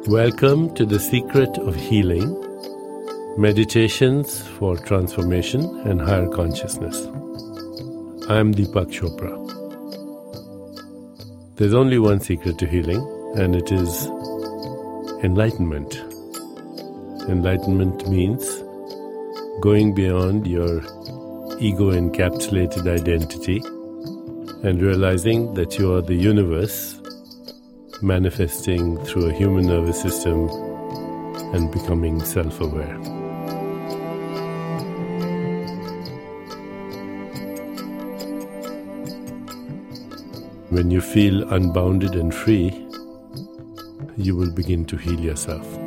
Welcome to The Secret of Healing, Meditations for Transformation and Higher Consciousness. I'm Deepak Chopra. There's only one secret to healing, and it is enlightenment. Enlightenment means going beyond your ego-encapsulated identity and realizing that you are the universe manifesting through a human nervous system and becoming self-aware. When you feel unbounded and free, you will begin to heal yourself.